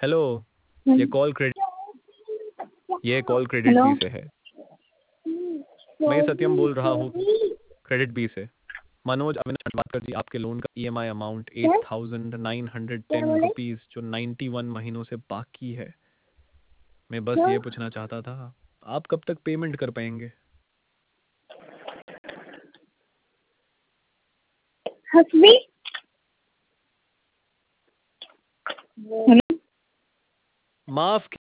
Hello. ये call credit hello. B से है। मैं सत्यम बोल रहा हूँ क्रेडिट बी से। मनोज अविनाश बात कर जी। आपके लोन का ईएमआई अमाउंट 8,910 रुपीज जो 91 महीनों से बाकी है। मैं बस ये पूछना चाहता था आप कब तक पेमेंट कर पाएंगे? हसबी। माफ